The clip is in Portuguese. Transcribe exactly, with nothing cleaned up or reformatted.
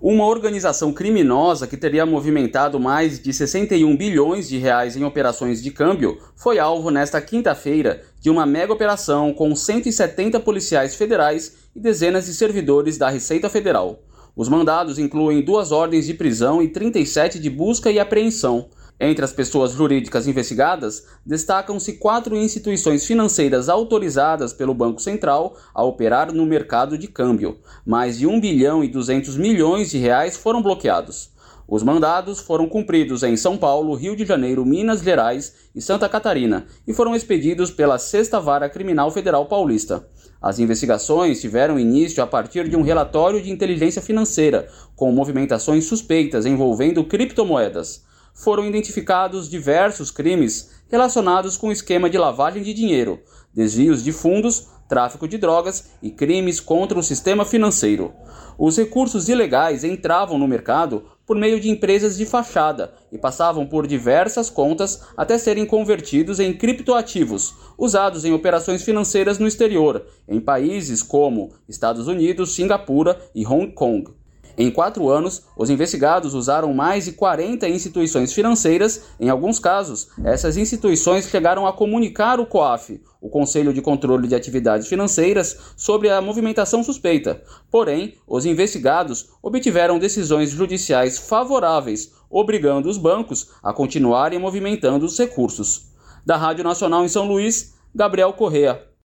Uma organização criminosa que teria movimentado mais de sessenta e um bilhões de reais em operações de câmbio foi alvo nesta quinta-feira de uma mega operação com cento e setenta policiais federais e dezenas de servidores da Receita Federal. Os mandados incluem duas ordens de prisão e trinta e sete de busca e apreensão. Entre as pessoas jurídicas investigadas, destacam-se quatro instituições financeiras autorizadas pelo Banco Central a operar no mercado de câmbio. Mais de um bilhão e duzentos milhões de reais foram bloqueados. Os mandados foram cumpridos em São Paulo, Rio de Janeiro, Minas Gerais e Santa Catarina e foram expedidos pela Sexta Vara Criminal Federal Paulista. As investigações tiveram início a partir de um relatório de inteligência financeira, com movimentações suspeitas envolvendo criptomoedas. Foram identificados diversos crimes relacionados com o esquema de lavagem de dinheiro, desvios de fundos, tráfico de drogas e crimes contra o sistema financeiro. Os recursos ilegais entravam no mercado por meio de empresas de fachada e passavam por diversas contas até serem convertidos em criptoativos, usados em operações financeiras no exterior, em países como Estados Unidos, Singapura e Hong Kong. Em quatro anos, os investigados usaram mais de quarenta instituições financeiras. Em alguns casos, essas instituições chegaram a comunicar o COAF, o Conselho de Controle de Atividades Financeiras, sobre a movimentação suspeita. Porém, os investigados obtiveram decisões judiciais favoráveis, obrigando os bancos a continuarem movimentando os recursos. Da Rádio Nacional em São Luís, Gabriel Correa.